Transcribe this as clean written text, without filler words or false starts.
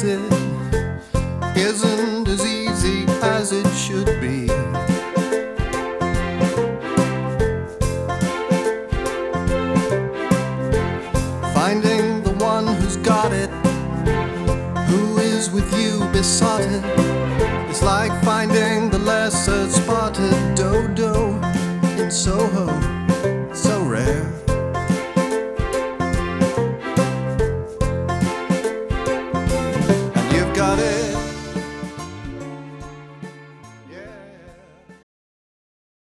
makes it isn't as easy as it should be. Finding the one who's got it, who is with you besotted, it's like finding the lesser spotted dodo in Soho.